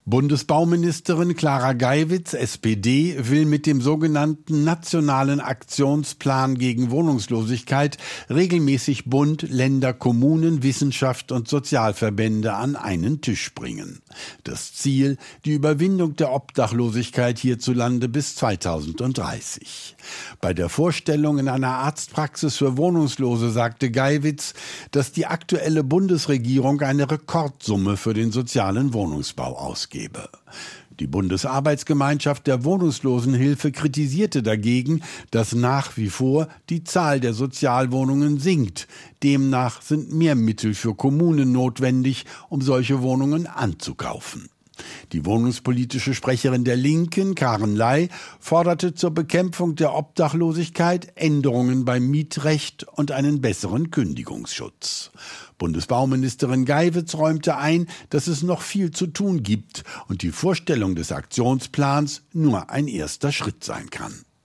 Bundesbauministerin Clara Geiwitz, SPD, will mit dem sogenannten Nationalen Aktionsplan gegen Wohnungslosigkeit regelmäßig Bund, Länder, Kommunen, Wissenschaft und Sozialverbände an einen Tisch bringen. Das Ziel: die Überwindung der Obdachlosigkeit hierzulande bis 2030. Bei der Vorstellung in einer Arztpraxis für Wohnungslose sagte Geiwitz, dass die aktuelle Bundesregierung eine Rekordsumme für den sozialen Wohnungsbau ausgibt. Die Bundesarbeitsgemeinschaft der Wohnungslosenhilfe kritisierte dagegen, dass nach wie vor die Zahl der Sozialwohnungen sinkt. Demnach sind mehr Mittel für Kommunen notwendig, um solche Wohnungen anzukaufen. Die wohnungspolitische Sprecherin der Linken, Karen Ley, forderte zur Bekämpfung der Obdachlosigkeit Änderungen beim Mietrecht und einen besseren Kündigungsschutz. Bundesbauministerin Geiwitz räumte ein, dass es noch viel zu tun gibt und die Vorstellung des Aktionsplans nur ein erster Schritt sein kann.